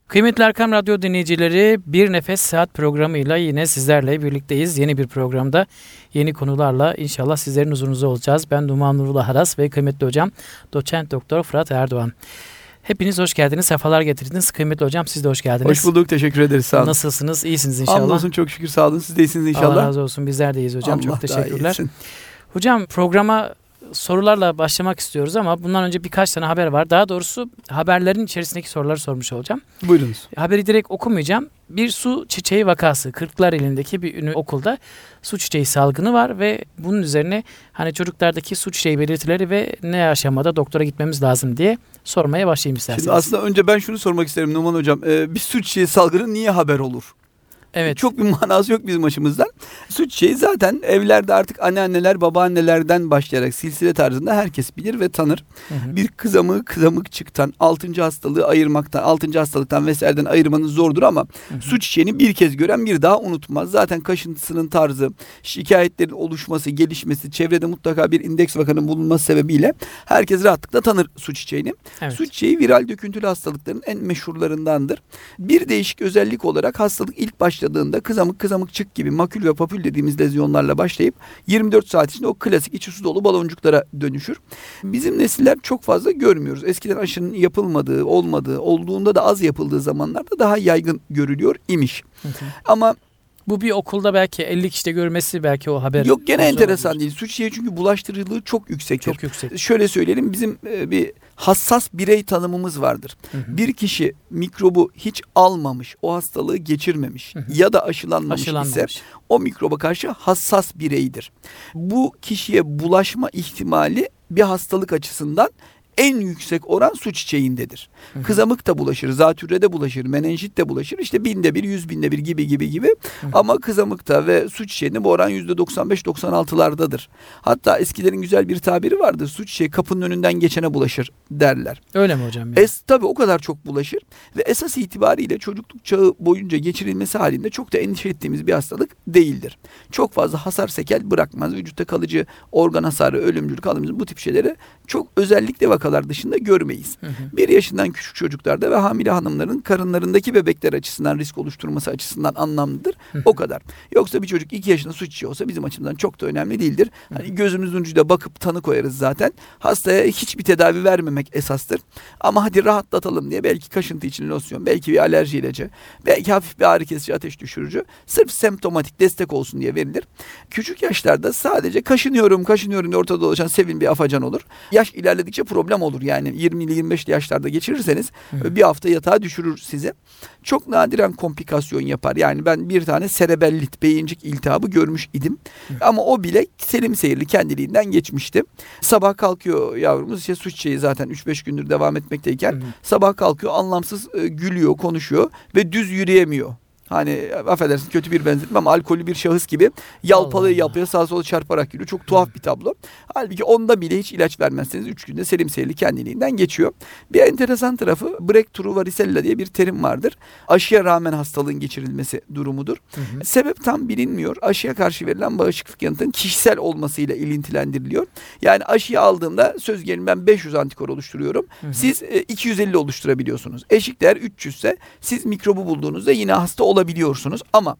Kıymetli Erkam Radyo dinleyicileri, Bir Nefes Seyahat programıyla yine sizlerle birlikteyiz. Yeni bir programda yeni konularla inşallah sizlerin huzurunuzda olacağız. Ben Numan Nurullah Aras ve kıymetli hocam Doçent Doktor Fırat Erdoğan. Hepiniz hoş geldiniz, sefalar getirdiniz. Kıymetli hocam siz de hoş geldiniz. Hoş bulduk, teşekkür ederiz, sağ olun. Nasılsınız, iyisiniz inşallah? Hamdolsun, çok şükür, sağ olun. Siz de iyisiniz inşallah. Allah razı olsun, bizler de iyiyiz hocam. Allah çok teşekkürler. Daha hocam programa sorularla başlamak istiyoruz ama bundan önce birkaç tane haber var. Daha doğrusu haberlerin içerisindeki soruları sormuş olacağım. Buyurunuz. Haberi direkt okumayacağım. Bir su çiçeği vakası, Kırklareli'ndeki bir ünlü okulda su çiçeği salgını var ve bunun üzerine hani çocuklardaki su çiçeği belirtileri ve ne aşamada doktora gitmemiz lazım diye sormaya başlayayım isterseniz. Şimdi aslında önce ben şunu sormak isterim Numan Hocam. Bir su çiçeği salgını niye haber olur? Evet. Çok bir manası yok bizim açımızdan. Su çiçeği zaten evlerde artık anneanneler, babaannelerden başlayarak silsile tarzında herkes bilir ve tanır. Hı. Bir kızamıkçıktan, 6. hastalığı ayırmaktan, 6. hastalıktan vesaireden ayırmanız zordur ama su çiçeğini bir kez gören bir daha unutmaz. Zaten kaşıntısının tarzı, şikayetlerin oluşması, gelişmesi, çevrede mutlaka bir indeks vakanın bulunması sebebiyle herkes rahatlıkla tanır su çiçeğini. Evet. Su çiçeği viral döküntülü hastalıkların en meşhurlarındandır. Bir değişik özellik olarak hastalık ilk başladığında kızamıkçık gibi makül ve papül dediğimiz lezyonlarla başlayıp 24 saat içinde o klasik içi su dolu baloncuklara dönüşür. Bizim nesiller çok fazla görmüyoruz. Eskiden aşının yapılmadığı, olduğunda da az yapıldığı zamanlarda daha yaygın görülüyor imiş. Ama bu bir okulda belki 50 kişide görmesi belki o haber. Yok, gene enteresan değil. Su çiçeği çünkü bulaştırıcılığı çok yüksektir. Çok yüksek. Şöyle söyleyelim, bizim bir hassas birey tanımımız vardır. Bir kişi mikrobu hiç almamış, o hastalığı geçirmemiş ya da aşılanmamış ise o mikroba karşı hassas bireydir. Bu kişiye bulaşma ihtimali bir hastalık açısından en yüksek oran su çiçeğindedir. Kızamık da bulaşır, zatürre de bulaşır, menenjit de bulaşır. İşte 1000'de 1, 100.000'de 1 gibi. Ama kızamıkta ve su çiçeğinde bu oran %95-96'lardadır. Hatta eskilerin güzel bir tabiri vardır. Su çiçeği kapının önünden geçene bulaşır derler. Öyle mi hocam? Tabii o kadar çok bulaşır ve esas itibariyle çocukluk çağı boyunca geçirilmesi halinde çok da endişe ettiğimiz bir hastalık değildir. Çok fazla hasar sekel bırakmaz. Vücutta kalıcı organ hasarı, ölümcül alımcıl bu tip şeyleri çok özellikle vakalar dışında görmeyiz. 1 yaşından küçük çocuklarda ve hamile hanımların karınlarındaki bebekler açısından risk oluşturması açısından anlamlıdır. O kadar. Yoksa bir çocuk 2 yaşında su çiçeği olsa bizim açımızdan çok da önemli değildir. Hani gözümüzün ucuyla bakıp tanı koyarız zaten. Hastaya hiçbir tedavi vermemek esastır. Ama hadi rahatlatalım diye belki kaşıntı için losyon, belki bir alerji ilacı, belki hafif bir ağrı kesici, ateş düşürücü, sırf semptomatik destek olsun diye verilir. Küçük yaşlarda sadece kaşınıyorum diye ortada dolaşan sevimli bir afacan olur. Yaş ilerledikçe problem olur. Yani 20'li 25'li yaşlarda geçirirseniz bir hafta yatağa düşürür sizi. Çok nadiren komplikasyon yapar. Yani ben bir tane serebellit, beyincik iltihabı görmüş idim. Ama o bile selim seyirli kendiliğinden geçmişti. Sabah kalkıyor yavrumuz, işte su çiçeği zaten 3-5 gündür devam etmekteyken sabah kalkıyor, anlamsız gülüyor, konuşuyor ve düz yürüyemiyor. Hani affedersin, kötü bir benzetme ama alkollü bir şahıs gibi yapıyor, sağa sola çarparak yürüyor. Çok tuhaf bir tablo. Halbuki onda bile hiç ilaç vermezseniz 3 günde selim seyirli kendiliğinden geçiyor. Bir enteresan tarafı breakthrough varicella diye bir terim vardır. Aşıya rağmen hastalığın geçirilmesi durumudur. Sebep tam bilinmiyor. Aşıya karşı verilen bağışıklık yanıtının kişisel olmasıyla ilintilendiriliyor. Yani aşıyı aldığımda söz gelimi ben 500 antikor oluşturuyorum. Siz 250 oluşturabiliyorsunuz. Eşik değer 300 ise siz mikrobu bulduğunuzda yine hasta olabiliyorsunuz ama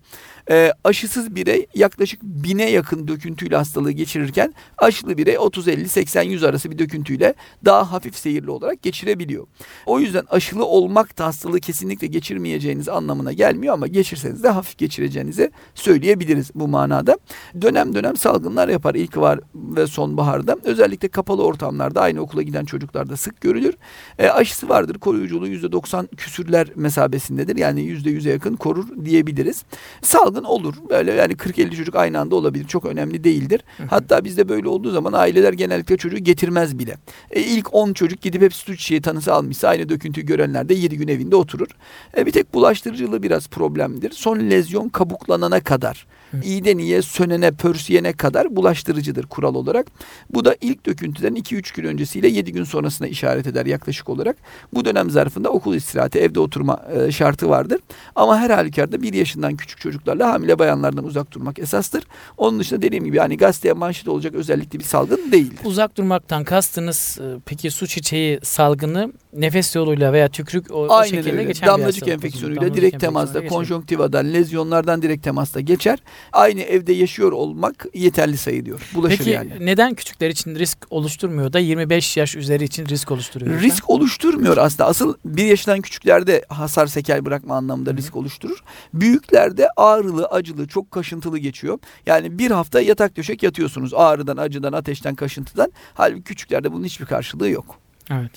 aşısız birey yaklaşık 1000'e yakın döküntüyle hastalığı geçirirken aşılı birey 30, 50, 80, 100 arası bir döküntüyle daha hafif seyirli olarak geçirebiliyor. O yüzden aşılı olmak da hastalığı kesinlikle geçirmeyeceğiniz anlamına gelmiyor ama geçirseniz de hafif geçireceğinizi söyleyebiliriz bu manada. Dönem dönem salgınlar yapar ilkbahar ve sonbaharda. Özellikle kapalı ortamlarda aynı okula giden çocuklarda sık görülür. Aşısı vardır. Koruyuculuğu %90 küsürler mesabesindedir. Yani %100'e yakın korur diyebiliriz. Salgın olur. Böyle yani 40-50 çocuk aynı anda olabilir. Çok önemli değildir. Hatta bizde böyle olduğu zaman aileler genellikle çocuğu getirmez bile. İlk 10 çocuk gidip hepsi su çiçeği tanısı almışsa aynı döküntüyü görenler de 7 gün evinde oturur. Bir tek bulaştırıcılığı biraz problemdir. Son lezyon kabuklanana kadar, iyiden iyiye sönene, pörsüyene kadar bulaştırıcıdır kural olarak. Bu da ilk döküntüden 2-3 gün öncesiyle 7 gün sonrasına işaret eder yaklaşık olarak. Bu dönem zarfında okul istirahati, evde oturma şartı vardır. Ama her halükarda 1 yaşından küçük çocuklarla hamile bayanlardan uzak durmak esastır. Onun dışında dediğim gibi yani gazeteye manşet olacak özellikle bir salgın değildir. Uzak durmaktan kastınız peki su çiçeği salgını nefes yoluyla veya tükrük o Aynen şekilde öyle. geçen bir Damlacık hastalık. enfeksiyonuyla Damlacık direkt enfeksiyonuyla temasta, geçer. konjonktivadan, lezyonlardan direkt temasta geçer. Aynı evde yaşıyor olmak yeterli sayılıyor. Bulaşır Peki yani. neden küçükler için risk oluşturmuyor da 25 yaş üzeri için risk oluşturuyor hocam? Risk oluşturmuyor aslında. Asıl 1 yaşından küçüklerde hasar sekel bırakma anlamında risk oluşturur. Büyüklerde ağrılı, acılı, çok kaşıntılı geçiyor. Yani bir hafta yatak döşek yatıyorsunuz ağrıdan, acıdan, ateşten, kaşıntıdan. Halbuki küçüklerde bunun hiçbir karşılığı yok. Evet.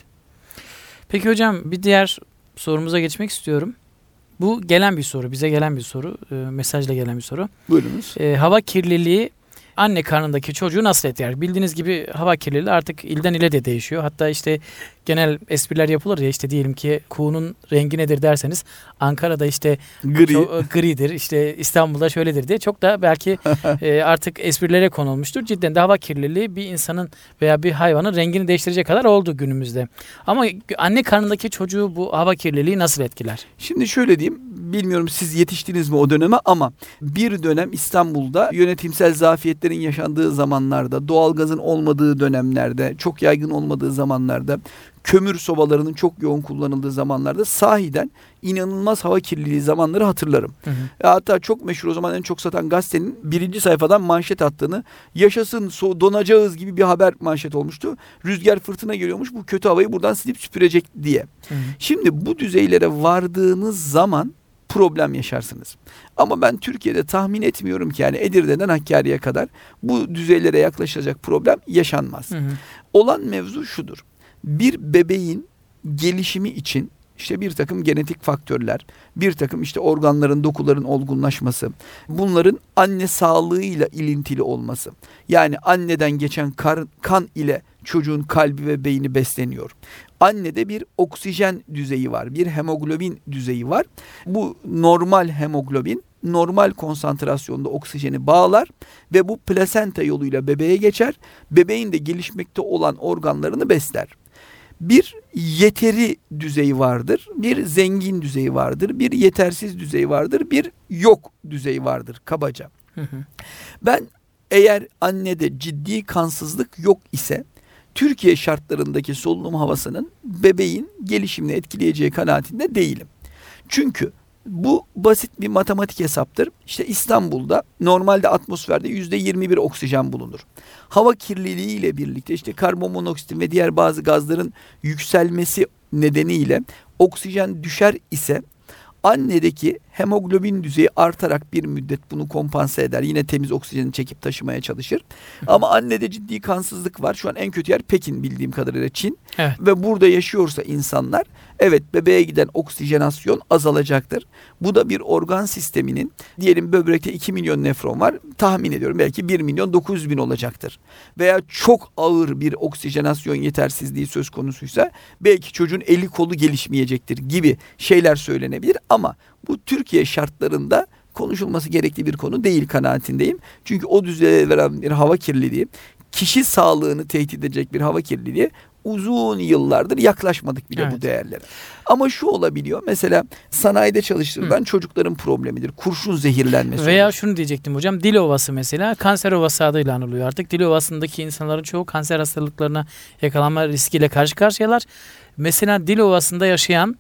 Peki hocam bir diğer sorumuza geçmek istiyorum. Bu gelen bir soru, bize gelen bir soru, mesajla gelen bir soru. Buyurunuz. Hava kirliliği anne karnındaki çocuğu nasıl etkiler? Bildiğiniz gibi hava kirliliği artık ilden ile de değişiyor. Hatta işte genel espriler yapılır ya, işte diyelim ki kuğunun rengi nedir derseniz Ankara'da işte gridir, işte İstanbul'da şöyledir diye çok da belki artık esprilere konulmuştur. Cidden de hava kirliliği bir insanın veya bir hayvanın rengini değiştirecek kadar oldu günümüzde. Ama anne karnındaki çocuğu bu hava kirliliği nasıl etkiler? Şimdi şöyle diyeyim, bilmiyorum siz yetiştiniz mi o döneme ama bir dönem İstanbul'da yönetimsel zafiyetlerin yaşandığı zamanlarda, doğalgazın olmadığı dönemlerde, çok yaygın olmadığı zamanlarda, kömür sobalarının çok yoğun kullanıldığı zamanlarda sahiden inanılmaz hava kirliliği zamanları hatırlarım. Hı hı. Hatta çok meşhur, o zaman en çok satan gazetenin 1. sayfadan manşet attığını, yaşasın donacağız gibi bir haber manşet olmuştu. Rüzgar fırtına geliyormuş, bu kötü havayı buradan silip süpürecek diye. Hı hı. Şimdi bu düzeylere vardığınız zaman problem yaşarsınız. Ama ben Türkiye'de tahmin etmiyorum ki yani Edirne'den Hakkari'ye kadar bu düzeylere yaklaşacak problem yaşanmaz. Hı hı. Olan mevzu şudur. Bir bebeğin gelişimi için işte bir takım genetik faktörler, bir takım işte organların, dokuların olgunlaşması, bunların anne sağlığıyla ilintili olması. Yani anneden geçen kan ile çocuğun kalbi ve beyni besleniyor. Annede bir oksijen düzeyi var, bir hemoglobin düzeyi var. Bu normal hemoglobin normal konsantrasyonda oksijeni bağlar ve bu plasenta yoluyla bebeğe geçer. Bebeğin de gelişmekte olan organlarını besler. Bir yeteri düzeyi vardır, bir zengin düzeyi vardır, bir yetersiz düzeyi vardır, bir yok düzeyi vardır kabaca. Hı hı. Ben eğer annede ciddi kansızlık yok ise Türkiye şartlarındaki solunum havasının bebeğin gelişimini etkileyeceği kanaatinde değilim. Çünkü bu basit bir matematik hesaptır. İşte İstanbul'da normalde atmosferde %21 oksijen bulunur. Hava kirliliği ile birlikte işte karbonmonoksitin ve diğer bazı gazların yükselmesi nedeniyle oksijen düşer ise annedeki hemoglobin düzeyi artarak bir müddet bunu kompanse eder. Yine temiz oksijeni çekip taşımaya çalışır. Ama annede ciddi kansızlık var. Şu an en kötü yer Pekin, bildiğim kadarıyla Çin. Evet. Ve burada yaşıyorsa insanlar, evet, bebeğe giden oksijenasyon azalacaktır. Bu da bir organ sisteminin, diyelim böbrekte 2 milyon nefron var. Tahmin ediyorum belki 1 milyon 900 bin olacaktır. Veya çok ağır bir oksijenasyon yetersizliği söz konusuysa belki çocuğun eli kolu gelişmeyecektir gibi şeyler söylenebilir. Ama bu Türkiye şartlarında konuşulması gerektiği bir konu değil kanaatindeyim. Çünkü o düzeye veren bir hava kirliliği, kişi sağlığını tehdit edecek bir hava kirliliği uzun yıllardır yaklaşmadık bile bu değerlere. Ama şu olabiliyor. Mesela sanayide çalıştırılan çocukların problemidir. Kurşun zehirlenmesi. Veya olur. şunu diyecektim hocam. Dil ovası mesela kanser ovası adıyla anılıyor artık. Dil ovasındaki insanların çoğu kanser hastalıklarına yakalanma riskiyle karşı karşıyalar. Mesela dil ovasında yaşayan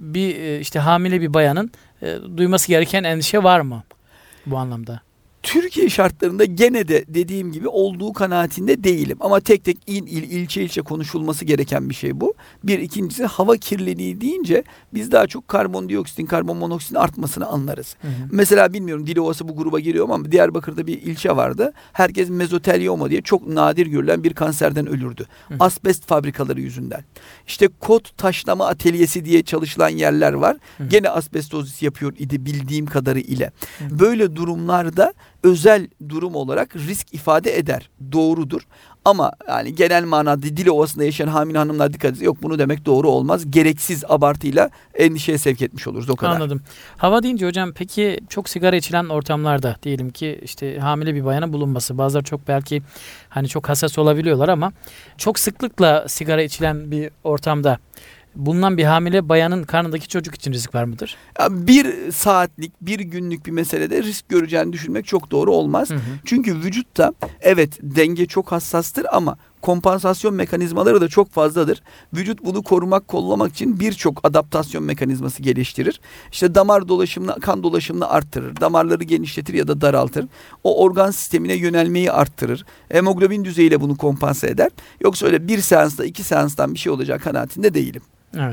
bir işte hamile bir bayanın duyması gereken endişe var mı bu anlamda? Türkiye şartlarında gene de dediğim gibi olduğu kanaatinde değilim. Ama tek tek ilçe ilçe konuşulması gereken bir şey bu. Bir, ikincisi hava kirliliği deyince biz daha çok karbondioksitin, karbon monoksitin artmasını anlarız. Hı hı. Mesela bilmiyorum Dil Ovası bu gruba giriyor mu ama Diyarbakır'da bir ilçe vardı. Herkes mezotelioma diye çok nadir görülen bir kanserden ölürdü. Hı. Asbest fabrikaları yüzünden. İşte kod taşlama atölyesi diye çalışılan yerler var. Hı. Gene asbestozis yapıyor idi bildiğim kadarıyla. Böyle durumlarda özel durum olarak risk ifade eder. Doğrudur. Ama yani genel manada Dil Ovası'nda yaşayan hamile hanımlar dikkat edin. Yok, bunu demek doğru olmaz. Gereksiz abartıyla endişeye sevk etmiş oluruz, o kadar. Anladım. Hava deyince hocam peki çok sigara içilen ortamlarda diyelim ki işte hamile bir bayanın bulunması. Bazıları çok belki hani çok hassas olabiliyorlar ama çok sıklıkla sigara içilen bir ortamda bulunan bir hamile bayanın karnındaki çocuk için risk var mıdır? Ya bir saatlik, bir günlük bir meselede risk göreceğini düşünmek çok doğru olmaz. Hı hı. Çünkü vücutta evet denge çok hassastır ama Kompansasyon mekanizmaları da çok fazladır. Vücut bunu korumak, kollamak için birçok adaptasyon mekanizması geliştirir. İşte damar dolaşımını, kan dolaşımını arttırır. Damarları genişletir ya da daraltır. O organ sistemine yönelmeyi arttırır. Hemoglobin düzeyiyle bunu kompanse eder. Yoksa öyle bir seansta, 2 seanstan bir şey olacak kanaatinde değilim. Evet.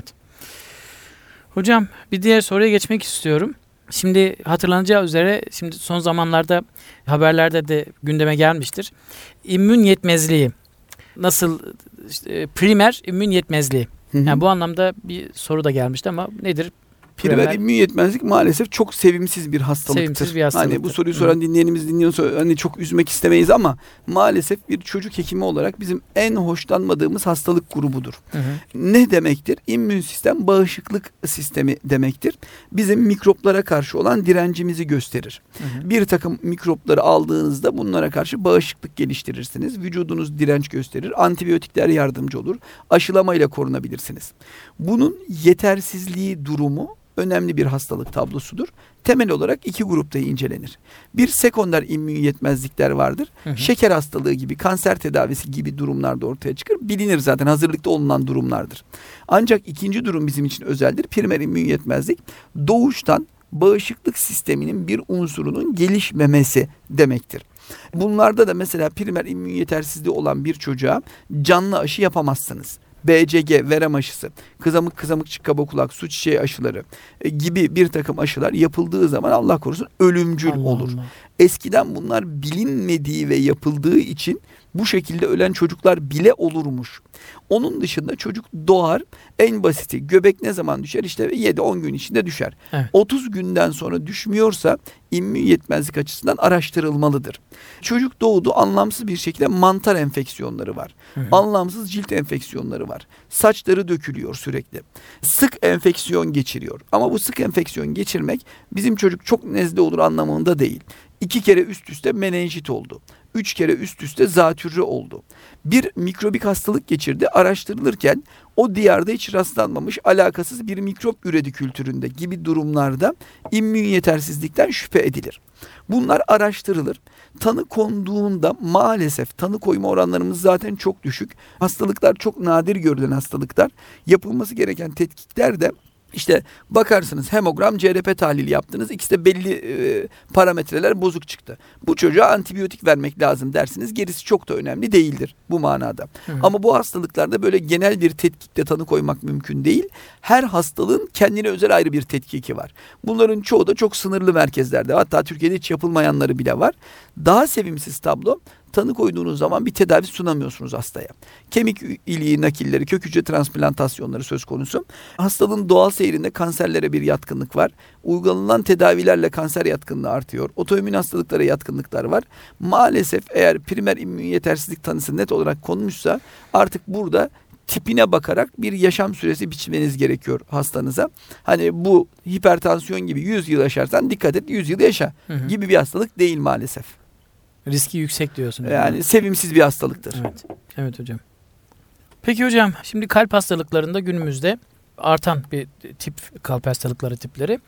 Hocam bir diğer soruya geçmek istiyorum. Şimdi hatırlanacağı üzere şimdi son zamanlarda haberlerde de gündeme gelmiştir. İmmün yetmezliği. Nasıl primer immün yetmezliği. Yani bu anlamda bir soru da gelmişti ama nedir? Primer immün yetmezlik maalesef çok sevimsiz bir hastalıktır. Sevimsiz bir hastalıktır. Hani bu soruyu soran dinleyenimiz dinliyorsa hani çok üzmek istemeyiz ama maalesef bir çocuk hekimi olarak bizim en hoşlanmadığımız hastalık grubudur. Ne demektir? İmmün sistem bağışıklık sistemi demektir. Bizim mikroplara karşı olan direncimizi gösterir. Bir takım mikropları aldığınızda bunlara karşı bağışıklık geliştirirsiniz. Vücudunuz direnç gösterir. Antibiyotikler yardımcı olur. Aşılamayla korunabilirsiniz. Bunun yetersizliği durumu önemli bir hastalık tablosudur. Temel olarak 2 grupta incelenir. Bir sekonder immün yetmezlikler vardır. Şeker hastalığı gibi, kanser tedavisi gibi durumlarda ortaya çıkar. Bilinir zaten, hazırlıkta olunan durumlardır. Ancak ikinci durum bizim için özeldir. Primer immün yetmezlik doğuştan bağışıklık sisteminin bir unsurunun gelişmemesi demektir. Bunlarda da mesela primer immün yetersizliği olan bir çocuğa canlı aşı yapamazsınız. BCG, verem aşısı, kızamık kaba kulak, su çiçeği aşıları gibi bir takım aşılar yapıldığı zaman Allah korusun ölümcül olur. Allah. Eskiden bunlar bilinmediği ve yapıldığı için bu şekilde ölen çocuklar bile olurmuş. Onun dışında çocuk doğar, en basiti göbek ne zaman düşer? İşte 7-10 gün içinde düşer. Evet. 30 günden sonra düşmüyorsa immün yetmezlik açısından araştırılmalıdır. Çocuk doğdu, anlamsız bir şekilde mantar enfeksiyonları var. Anlamsız cilt enfeksiyonları var. Saçları dökülüyor sürekli. Sık enfeksiyon geçiriyor. Ama bu sık enfeksiyon geçirmek bizim çocuk çok nezle olur anlamında değil. 2 kere üst üste menenjit oldu. 3 kere üst üste zatürre oldu. Bir mikrobik hastalık geçirdi. Araştırılırken o diyarda hiç rastlanmamış alakasız bir mikrop üredi kültüründe gibi durumlarda immün yetersizlikten şüphe edilir. Bunlar araştırılır. Tanı konduğunda maalesef tanı koyma oranlarımız zaten çok düşük. Hastalıklar çok nadir görülen hastalıklar. Yapılması gereken tetkikler de İşte bakarsınız hemogram, CRP tahlili yaptınız. İkisi de belli parametreler bozuk çıktı. Bu çocuğa antibiyotik vermek lazım dersiniz. Gerisi çok da önemli değildir bu manada. Ama bu hastalıklarda böyle genel bir tetkikle tanı koymak mümkün değil. Her hastalığın kendine özel ayrı bir tetkiki var. Bunların çoğu da çok sınırlı merkezlerde. Hatta Türkiye'de hiç yapılmayanları bile var. Daha sevimsiz tablo, tanı koyduğunuz zaman bir tedavi sunamıyorsunuz hastaya. Kemik iliği nakilleri, kök hücre transplantasyonları söz konusu. Hastalığın doğal seyrinde kanserlere bir yatkınlık var. Uygulanılan tedavilerle kanser yatkınlığı artıyor. Otoimmün hastalıklara yatkınlıklar var. Maalesef eğer primer immün yetersizlik tanısı net olarak konmuşsa artık burada tipine bakarak bir yaşam süresi biçmeniz gerekiyor hastanıza. Hani bu hipertansiyon gibi 100 yıl yaşarsan dikkat et 100 yıl yaşa gibi bir hastalık değil maalesef. Riski yüksek diyorsunuz. Yani sevimsiz bir hastalıktır. Evet. Evet hocam. Peki hocam, şimdi kalp hastalıklarında günümüzde artan bir tip, kalp hastalıkları tipleri.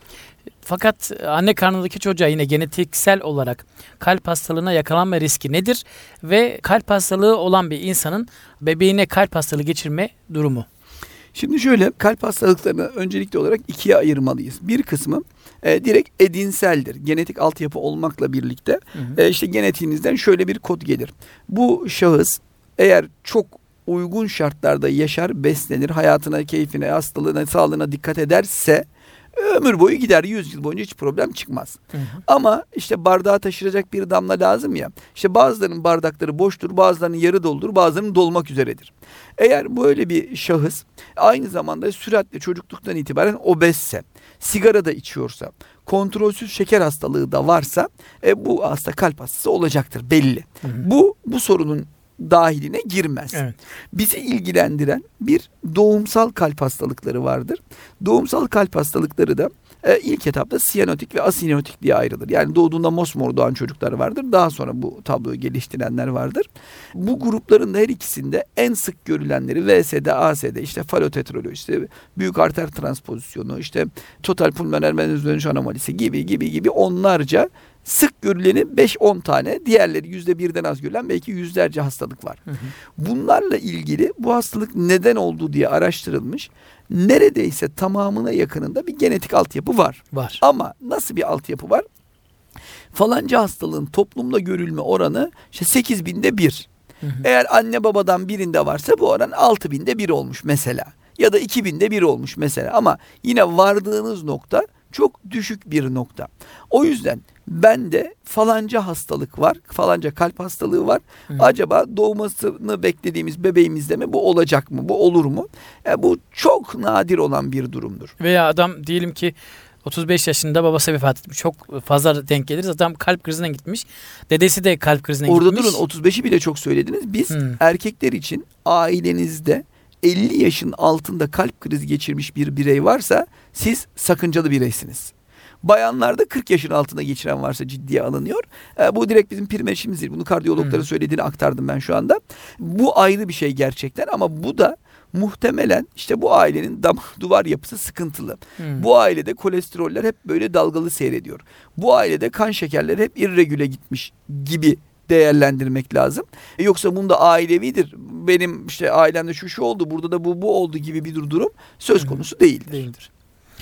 Fakat anne karnındaki çocuğa yine genetiksel olarak kalp hastalığına yakalanma riski nedir? Ve kalp hastalığı olan bir insanın bebeğine kalp hastalığı geçirme durumu. Şimdi şöyle, kalp hastalıklarını öncelikli olarak 2'ye ayırmalıyız. Bir kısmı direkt edinseldir. Genetik altyapı olmakla birlikte işte genetiğinizden şöyle bir kod gelir. Bu şahıs eğer çok uygun şartlarda yaşar, beslenir, hayatına, keyfine, hastalığına, sağlığına dikkat ederse ömür boyu gider. 100 yıl boyunca hiç problem çıkmaz. Ama işte bardağa taşıracak bir damla lazım ya. İşte bazılarının bardakları boştur, bazılarının yarı doludur, bazılarının dolmak üzeredir. Eğer böyle bir şahıs aynı zamanda süratle çocukluktan itibaren obezse, sigara da içiyorsa, kontrolsüz şeker hastalığı da varsa bu hasta kalp hastası olacaktır belli. Bu sorunun dahiline girmez. Evet. Bizi ilgilendiren bir doğumsal kalp hastalıkları vardır. Doğumsal kalp hastalıkları da ilk etapta siyanotik ve asiyanotik diye ayrılır. Yani doğduğunda mosmor doğan çocuklar vardır. Daha sonra bu tabloyu geliştirenler vardır. Bu grupların da her ikisinde en sık görülenleri VSD, ASD, işte falotetrolü, işte büyük arter transpozisyonu, işte total pulmoner venöz anomalisisi gibi onlarca Sık görüleni 5-10 tane, diğerleri %1'den az görülen belki yüzlerce hastalık var. Bunlarla ilgili bu hastalık neden olduğu diye araştırılmış. Neredeyse tamamına yakınında bir genetik altyapı var. Ama nasıl bir altyapı var? Falanca hastalığın toplumda görülme oranı işte 8.000'de 1. Eğer anne babadan birinde varsa bu oran 6.000'de 1 olmuş mesela. Ya da 2.000'de 1 olmuş mesela. Ama yine vardığınız nokta çok düşük bir nokta. O yüzden bende falanca hastalık var, falanca kalp hastalığı var. Acaba doğmasını beklediğimiz bebeğimizde mi bu olacak mı, bu olur mu? Bu çok nadir olan bir durumdur. Veya adam diyelim ki 35 yaşında babası vefat etmiş. Çok fazla denk geliriz. Adam kalp krizine gitmiş. Dedesi de kalp krizine gitmiş. Orada durun, 35'i bile çok söylediniz. Biz erkekler için ailenizde 50 yaşın altında kalp krizi geçirmiş bir birey varsa siz sakıncalı bireysiniz. Bayanlarda 40 yaşın altında geçiren varsa ciddiye alınıyor. Bu direkt bizim prim eşimiz değil. Bunu kardiyologların söylediğini aktardım ben şu anda. Bu ayrı bir şey gerçekten, ama bu da muhtemelen işte bu ailenin duvar yapısı sıkıntılı. Bu ailede kolesteroller hep böyle dalgalı seyrediyor. Bu ailede kan şekerleri hep irregüle gitmiş gibi değerlendirmek lazım. Yoksa bunda ailevidir. Benim işte ailemde şu oldu, burada da bu oldu gibi bir durum söz konusu değildir.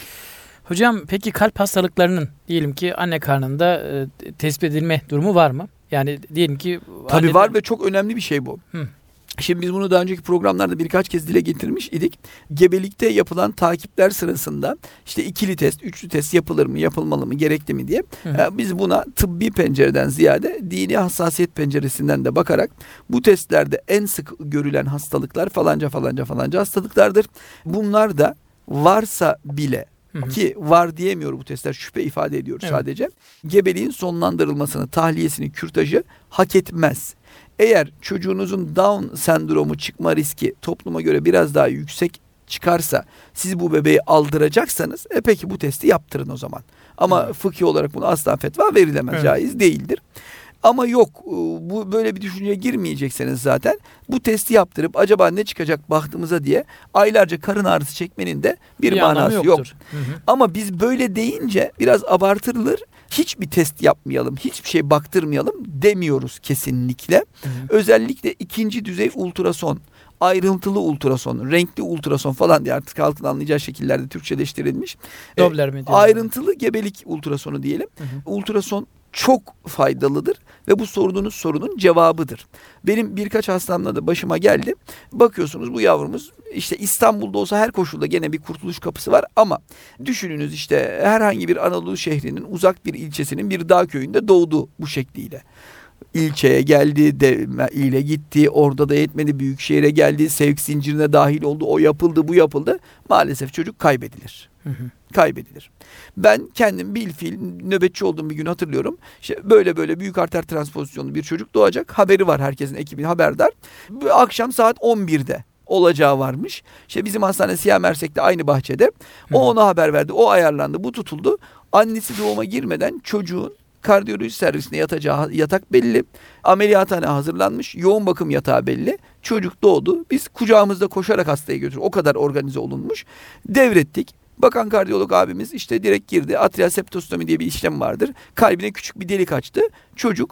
Hocam peki kalp hastalıklarının diyelim ki anne karnında tespit edilme durumu var mı? Yani diyelim ki... Tabii var ve çok önemli bir şey bu. Şimdi biz bunu daha önceki programlarda birkaç kez dile getirmiş idik. Gebelikte yapılan takipler sırasında işte ikili test, üçlü test yapılır mı, yapılmalı mı, gerekli mi diye biz buna tıbbi pencereden ziyade dini hassasiyet penceresinden de bakarak bu testlerde en sık görülen hastalıklar falanca hastalıklardır. Bunlar da varsa bile, ki var diyemiyor bu testler, şüphe ifade ediyor sadece. Gebeliğin sonlandırılmasını, tahliyesini, kürtajı hak etmez. Eğer çocuğunuzun Down sendromu çıkma riski topluma göre biraz daha yüksek çıkarsa, siz bu bebeği aldıracaksanız peki bu testi yaptırın o zaman. Ama fıkhi olarak buna asla fetva verilemez, caiz değildir. Ama yok, bu böyle bir düşünceye girmeyecekseniz zaten bu testi yaptırıp acaba ne çıkacak bahtımıza diye aylarca karın ağrısı çekmenin de bir manası yok. Ama biz böyle deyince biraz abartılır. Hiçbir test yapmayalım, hiçbir şey baktırmayalım demiyoruz kesinlikle. Özellikle ikinci düzey ultrason, ayrıntılı ultrason, renkli ultrason falan diye artık halkın anlayacağı şekillerde Türkçeleştirilmiş. Doppler mi? Ayrıntılı gebelik ultrasonu diyelim. Ultrason çok faydalıdır ve bu sorduğunuz sorunun cevabıdır. Benim birkaç hastamla da başıma geldi. Bakıyorsunuz bu yavrumuz işte İstanbul'da olsa her koşulda gene bir kurtuluş kapısı var, ama düşününüz işte herhangi bir Anadolu şehrinin uzak bir ilçesinin bir dağ köyünde doğdu bu şekliyle. İlçeye geldi, ile gitti, orada da yetmedi, büyük şehre geldi, sevk zincirine dahil oldu, o yapıldı, bu yapıldı. Maalesef çocuk kaybedilir. Kaybedilir. Ben kendim bilfiil nöbetçi olduğum bir gün hatırlıyorum. İşte böyle büyük arter transpozisyonlu bir çocuk doğacak. Haberi var, herkesin, ekibin haberdar. Akşam saat 11'de olacağı varmış. İşte bizim hastane Siyah Mersek'te aynı bahçede. O ona haber verdi. O ayarlandı. Bu tutuldu. Annesi doğuma girmeden çocuğun kardiyoloji servisine yatacağı yatak belli. Ameliyathane hazırlanmış. Yoğun bakım yatağı belli. Çocuk doğdu. Biz kucağımızda koşarak hastaya götürdük. O kadar organize olunmuş. Devrettik. Bakan kardiyolog abimiz işte direkt girdi. Atrial septostomi diye bir işlem vardır. Kalbine küçük bir delik açtı. Çocuk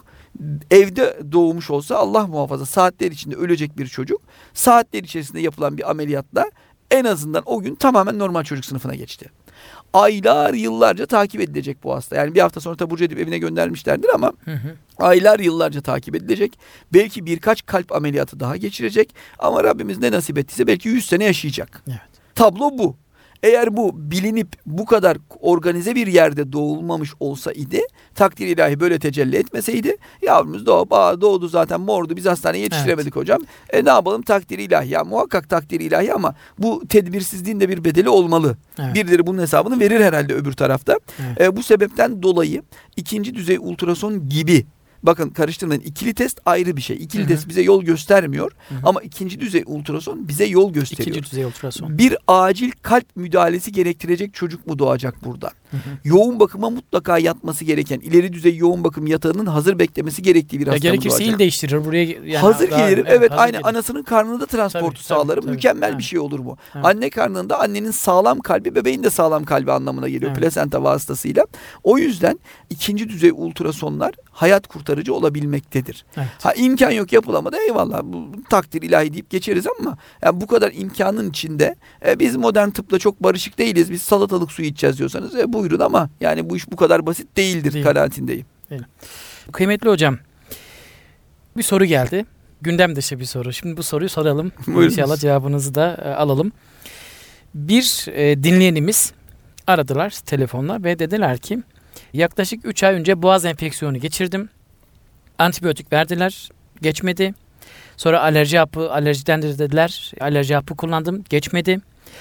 evde doğmuş olsa Allah muhafaza saatler içinde ölecek bir çocuk. Saatler içerisinde yapılan bir ameliyatla en azından o gün tamamen normal çocuk sınıfına geçti. Aylar, yıllarca takip edilecek bu hasta. Yani bir hafta sonra taburcu edip evine göndermişlerdir ama aylar, yıllarca takip edilecek. Belki birkaç kalp ameliyatı daha geçirecek. Ama Rabbimiz ne nasip ettiyse belki 100 sene yaşayacak. Evet. Tablo bu. Eğer bu bilinip bu kadar organize bir yerde doğulmamış olsaydı, takdir ilahi böyle tecelli etmeseydi, yavrumuz doğdu zaten mordu, biz hastaneye yetiştiremedik hocam. Ne yapalım, takdir ilahi. Ya muhakkak takdir ilahi, ama bu tedbirsizliğin de bir bedeli olmalı. Birileri bunun hesabını verir herhalde öbür tarafta. Bu sebepten dolayı ikinci düzey ultrason gibi bakın karıştırmayın. İkili test ayrı bir şey. İkili test bize yol göstermiyor. Ama ikinci düzey ultrason bize yol gösteriyor. İkinci düzey ultrason. Bir acil kalp müdahalesi gerektirecek çocuk mu doğacak buradan? Yoğun bakıma mutlaka yatması gereken, ileri düzey yoğun bakım yatağının hazır beklemesi gerektiği bir hasta mı doğacak? Gerekirse il değiştirir. Buraya yani hazır gelirim. Evet, hazır aynı gelir. anasının karnında transportu sağlarım. Mükemmel bir şey olur bu. Evet. Anne karnında annenin sağlam kalbi, bebeğin de sağlam kalbi anlamına geliyor. Evet. Plasenta vasıtasıyla. O yüzden ikinci düzey ultrasonlar hayat kurtarıcı olabilmektedir. Evet. Ha, imkan yok, yapılamadı, eyvallah. Bu takdir ilahi deyip geçeriz ama yani bu kadar imkanın içinde biz modern tıpla çok barışık değiliz. Biz salatalık suyu içeceğiz diyorsanız buyurun ama yani bu iş bu kadar basit değildir Değil. kanaatindeyim. Kıymetli hocam, bir soru geldi. Gündem dışı bir soru. Şimdi bu soruyu soralım. Buyurunuz. İnşallah cevabınızı da alalım. Bir dinleyenimiz aradılar telefonla ve dediler ki yaklaşık 3 ay önce boğaz enfeksiyonu geçirdim. Antibiyotik verdiler. Geçmedi. Sonra alerjidendir dediler. Alerji hapı kullandım. Geçmedi.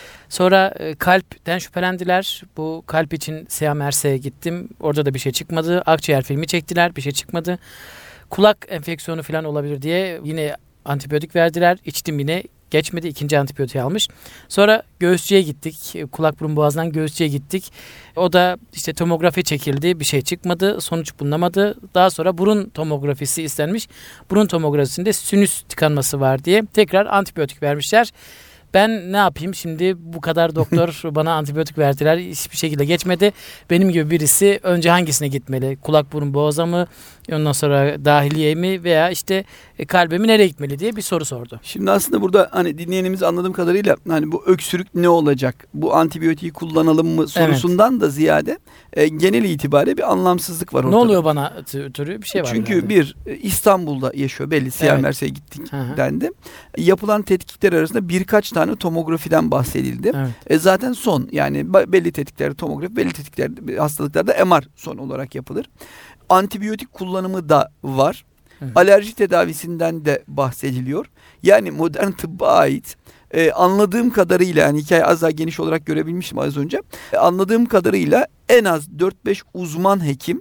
Sonra kalpten şüphelendiler. Bu kalp için CMRS'ye gittim. Orada da bir şey çıkmadı. Akciğer filmi çektiler. Bir şey çıkmadı. Kulak enfeksiyonu falan olabilir diye yine antibiyotik verdiler. İçtim yine. Geçmedi. İkinci antibiyotiği almış. Sonra göğüsçüye gittik. Kulak burun boğazdan göğüsçüye gittik. O da işte tomografi çekildi. Bir şey çıkmadı. Sonuç bulunamadı. Daha sonra burun tomografisi istenmiş. Burun tomografisinde sinüs tıkanması var diye tekrar antibiyotik vermişler. Ben ne yapayım şimdi, bu kadar doktor bana antibiyotik verdiler, hiçbir şekilde geçmedi. Benim gibi birisi önce hangisine gitmeli? Kulak burun boğaza mı? Ondan sonra dahiliye mi? Veya işte kalbe mi, nereye gitmeli diye bir soru sordu. Şimdi aslında burada hani dinleyenimiz anladığım kadarıyla hani bu öksürük ne olacak? Bu antibiyotiği kullanalım mı sorusundan da ziyade genel itibariyle bir anlamsızlık var ortada. Ne oluyor bana türü bir şey var. Çünkü herhalde. bir İstanbul'da yaşıyor belli, CMRS'ye gittik dendi. Yapılan tetkikler arasında birkaç tane tomografiden bahsedildi. Evet. Zaten son yani belli tetiklerde tomografi, belli tetiklerde hastalıklarda MR son olarak yapılır. Antibiyotik kullanımı da var. Alerji tedavisinden de bahsediliyor. Yani modern tıbba ait anladığım kadarıyla, yani hikaye az daha geniş olarak görebilmiştim az önce. Anladığım kadarıyla en az 4-5 uzman hekim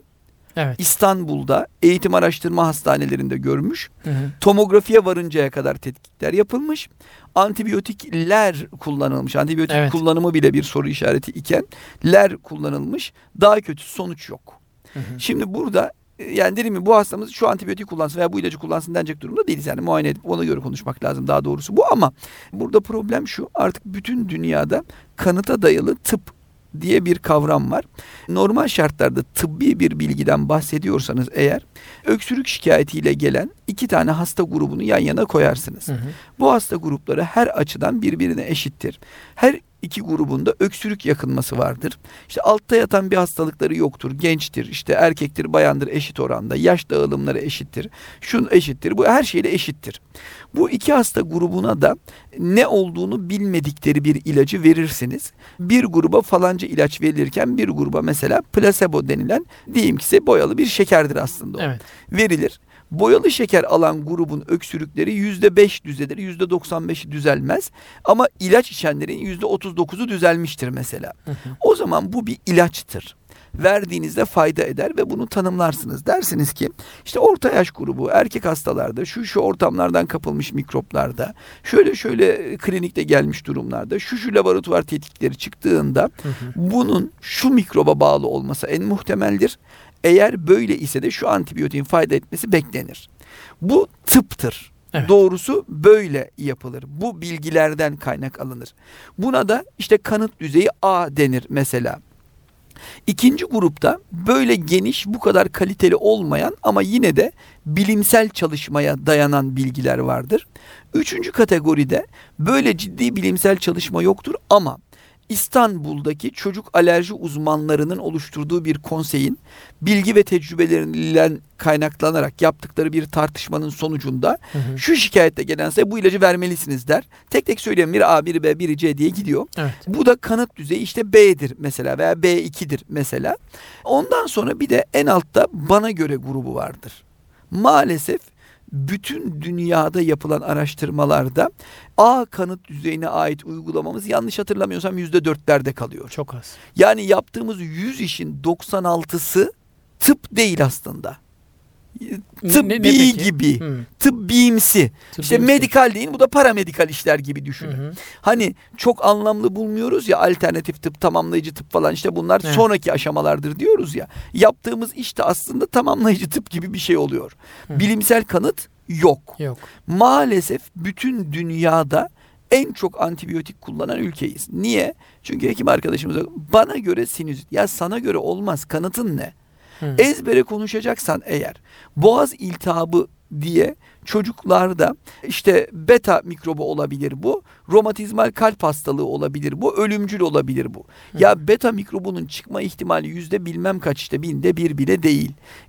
İstanbul'da eğitim araştırma hastanelerinde görmüş. Tomografiye varıncaya kadar tetkikler yapılmış. Antibiyotikler kullanılmış. Antibiyotik kullanımı bile bir soru işareti iken kullanılmış. Daha kötü sonuç yok. Şimdi burada yani dedim mi, bu hastamız şu antibiyotik kullansın veya bu ilacı kullansın denecek durumda değiliz. Yani muayene edip ona göre konuşmak lazım, daha doğrusu bu. Ama burada problem şu: artık bütün dünyada kanıta dayalı tıp diye bir kavram var. Normal şartlarda tıbbi bir bilgiden bahsediyorsanız eğer, öksürük şikayetiyle gelen 2 tane hasta grubunu yan yana koyarsınız. Bu hasta grupları her açıdan birbirine eşittir. Her iki grubunda öksürük yakınması vardır. İşte altta yatan bir hastalıkları yoktur. Gençtir, işte erkektir, bayandır, eşit oranda. Yaş dağılımları eşittir. Şun eşittir. Bu her şeyle eşittir. Bu 2 hasta grubuna da ne olduğunu bilmedikleri bir ilacı verirsiniz. Bir gruba falanca ilaç verilirken bir gruba mesela plasebo denilen, diyeyim ki size boyalı bir şekerdir aslında o. Verilir. Boyalı şeker alan grubun öksürükleri %5 düzelir, %95'i düzelmez. Ama ilaç içenlerin %39'u düzelmiştir mesela. O zaman bu bir ilaçtır. Verdiğinizde fayda eder ve bunu tanımlarsınız. Dersiniz ki işte orta yaş grubu, erkek hastalarda, şu ortamlardan kapılmış mikroplarda, şöyle klinikte gelmiş durumlarda, şu laboratuvar tetkikleri çıktığında bunun şu mikroba bağlı olması en muhtemeldir. Eğer böyle ise de şu antibiyotiğin fayda etmesi beklenir. Bu tıptır. Doğrusu böyle yapılır. Bu bilgilerden kaynak alınır. Buna da işte kanıt düzeyi A denir mesela. İkinci grupta böyle geniş, bu kadar kaliteli olmayan ama yine de bilimsel çalışmaya dayanan bilgiler vardır. Üçüncü kategoride böyle ciddi bilimsel çalışma yoktur ama İstanbul'daki çocuk alerji uzmanlarının oluşturduğu bir konseyin bilgi ve tecrübelerinden kaynaklanarak yaptıkları bir tartışmanın sonucunda şu şikayette gelense bu ilacı vermelisiniz der. Tek tek söyleyeyim, biri A, biri B, biri C diye gidiyor. Bu da kanıt düzeyi işte B'dir mesela veya B2'dir mesela. Ondan sonra bir de en altta bana göre grubu vardır. Maalesef bütün dünyada yapılan araştırmalarda A kanıt düzeyine ait uygulamamız yanlış hatırlamıyorsam %4'lerde kalıyor. Çok az. Yani yaptığımız 100 işin 96'sı tıp değil aslında. tıbbi peki? gibi, tıbbimsi. İşte medikal değil, bu da paramedikal işler gibi düşünün. Hani çok anlamlı bulmuyoruz ya, alternatif tıp, tamamlayıcı tıp falan, işte bunlar sonraki aşamalardır diyoruz ya. Yaptığımız işte aslında tamamlayıcı tıp gibi bir şey oluyor. Bilimsel kanıt yok. Maalesef bütün dünyada en çok antibiyotik kullanan ülkeyiz. Niye? Çünkü hekim arkadaşımıza bana göre sinüzit. Ya sana göre olmaz. Kanıtın ne? Ezbere konuşacaksan eğer boğaz iltihabı diye çocuklarda işte beta mikrobu olabilir bu. Romatizmal kalp hastalığı olabilir bu. Ölümcül olabilir bu. Ya beta mikrobunun çıkma ihtimali yüzde bilmem kaç, işte binde bir bile değil.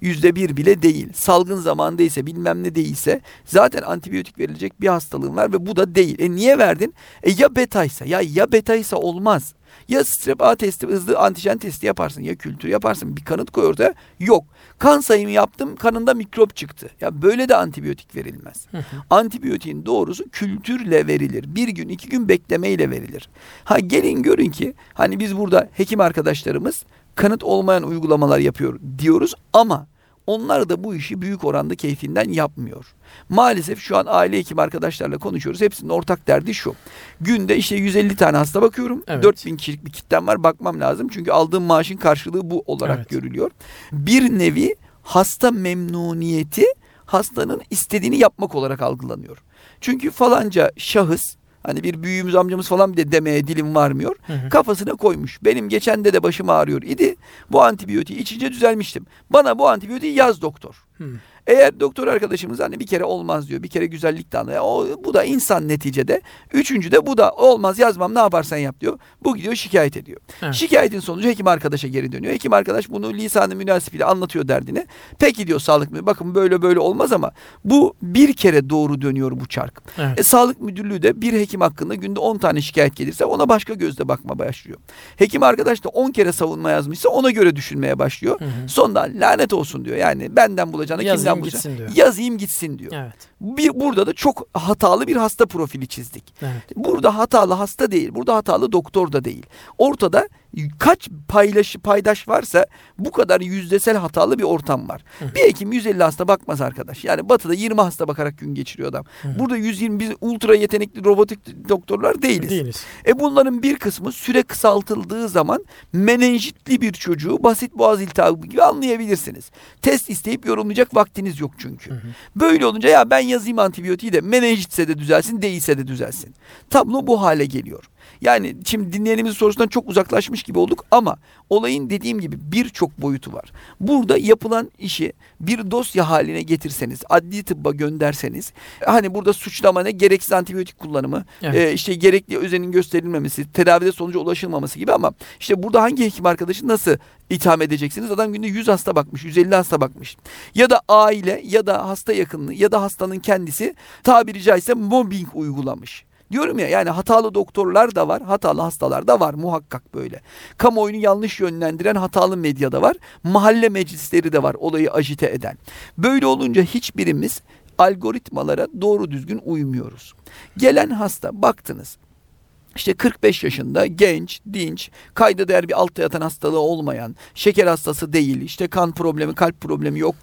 %1 bile değil. Salgın zamanında ise bilmem ne değilse zaten antibiyotik verilecek bir hastalığın var ve bu da değil. Niye verdin? Ya betaysa, ya betaysa olmaz. Ya strep A testi, hızlı antijen testi yaparsın, ya kültür yaparsın, bir kanıt koy ortaya. Yok. Kan sayımı yaptım, kanında mikrop çıktı. Ya böyle de antibiyotik verilmez. Antibiyotiğin doğrusu kültürle verilir. 1 gün 2 gün beklemeyle verilir. Gelin görün ki hani biz burada hekim arkadaşlarımız kanıt olmayan uygulamalar yapıyor diyoruz ama onlar da bu işi büyük oranda keyfinden yapmıyor. Maalesef şu an aile hekim arkadaşlarla konuşuyoruz. Hepsinin ortak derdi şu. Günde işte 150 tane hasta bakıyorum. 4000 kişilik bir kitlem var. Bakmam lazım. Çünkü aldığım maaşın karşılığı bu olarak görülüyor. Bir nevi hasta memnuniyeti hastanın istediğini yapmak olarak algılanıyor. Çünkü falanca şahıs, hani bir büyüğümüz, amcamız falan bile demeye dilim varmıyor. Kafasına koymuş. Benim geçen de başım ağrıyor idi. Bu antibiyotiği içince düzelmiştim. Bana bu antibiyotiği yaz doktor. Eğer doktor arkadaşımız hani bir kere olmaz diyor, bir kere güzellik de anlıyor. Bu da insan neticede. Üçüncüde bu da olmaz, yazmam, ne yaparsan yap diyor. Bu gidiyor şikayet ediyor. Şikayetin sonucu hekim arkadaşa geri dönüyor. Hekim arkadaş bunu lisan-ı münasibiyle anlatıyor derdini. Peki diyor sağlık müdürü, bakın böyle olmaz ama bu bir kere doğru dönüyor bu çark. Sağlık müdürlüğü de bir hekim hakkında günde 10 tane şikayet gelirse ona başka gözle bakma başlıyor. Hekim arkadaş da 10 kere savunma yazmışsa ona göre düşünmeye başlıyor. Sonunda lanet olsun diyor. Yani benden bulacağını kimden bulacağını yazayım gitsin diyor. Burada da çok hatalı bir hasta profili çizdik. Burada hatalı hasta değil. Burada hatalı doktor da değil. Ortada kaç paydaş varsa bu kadar yüzdesel hatalı bir ortam var. Bir hekim 150 hasta bakmaz arkadaş. Yani Batı'da 20 hasta bakarak gün geçiriyor adam. Burada 120, biz ultra yetenekli robotik doktorlar değiliz. Bunların bir kısmı süre kısaltıldığı zaman menenjitli bir çocuğu basit boğaz iltihabı gibi anlayabilirsiniz. Test isteyip yorumlayacak vaktiniz yok çünkü. Böyle olunca ya ben yazayım antibiyotiği de menenjitse de düzelsin, değilse de düzelsin. Tablo bu hale geliyor. Yani şimdi dinleyenimizin sorusundan çok uzaklaşmış gibi olduk ama olayın dediğim gibi birçok boyutu var. Burada yapılan işi bir dosya haline getirseniz, adli tıbba gönderseniz, hani burada suçlama ne? Gereksiz antibiyotik kullanımı, işte gerekli özenin gösterilmemesi, tedavide sonuca ulaşılmaması gibi ama işte burada hangi hekim arkadaşı nasıl itham edeceksiniz? Adam günde 100 hasta bakmış, 150 hasta bakmış. Ya da aile ya da hasta yakınlığı ya da hastanın kendisi tabiri caizse mobbing uygulamış. Diyorum ya, yani hatalı doktorlar da var, hatalı hastalar da var muhakkak böyle. Kamuoyunu yanlış yönlendiren hatalı medya da var, mahalle meclisleri de var olayı ajite eden. Böyle olunca hiçbirimiz algoritmalara doğru düzgün uymuyoruz. Gelen hasta baktınız, İşte 45 yaşında genç, dinç, kayda değer bir altta yatan hastalığı olmayan, şeker hastası değil, işte kan problemi, kalp problemi yok.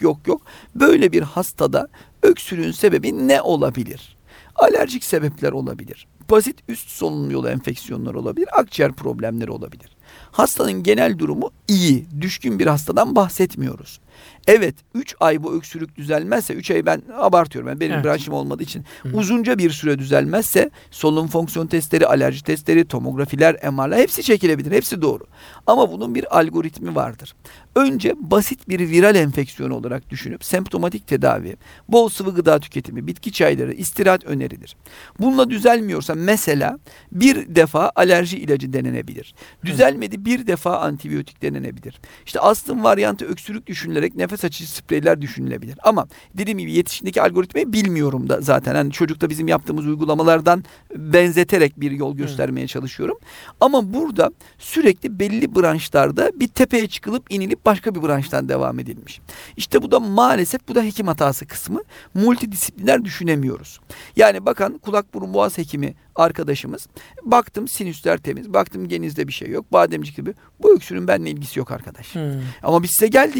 Böyle bir hastada öksürüğün sebebi ne olabilir? Alerjik sebepler olabilir. Basit üst solunum yolu enfeksiyonları olabilir. Akciğer problemleri olabilir. Hastanın genel durumu iyi. Düşkün bir hastadan bahsetmiyoruz. Evet, 3 ay bu öksürük düzelmezse, 3 ay ben abartıyorum, benim branşım olmadığı için, uzunca bir süre düzelmezse solunum fonksiyon testleri, alerji testleri, tomografiler, MR'lar hepsi çekilebilir. Hepsi doğru. Ama bunun bir algoritmi vardır. Önce basit bir viral enfeksiyon olarak düşünüp semptomatik tedavi, bol sıvı gıda tüketimi, bitki çayları, istirahat önerilir. Bununla düzelmiyorsa mesela bir defa alerji ilacı denenebilir. Düzelmedi, bir defa antibiyotik denenebilir. İşte astım varyantı öksürük düşünülerek nefes açıcı spreyler düşünülebilir. Ama dediğim gibi yetişkindeki algoritmayı bilmiyorum da zaten. Hani çocukta bizim yaptığımız uygulamalardan benzeterek bir yol göstermeye çalışıyorum. Ama burada sürekli belli branşlarda bir tepeye çıkılıp inilip başka bir branştan devam edilmiş. İşte bu da maalesef hekim hatası kısmı. Multidisipliner düşünemiyoruz. Yani bakan kulak burun boğaz hekimi arkadaşımız, baktım sinüsler temiz, baktım genizde bir şey yok, bademcik gibi, bu öksürüğün benimle ilgisi yok arkadaş. Ama biz size geldik, işte randevu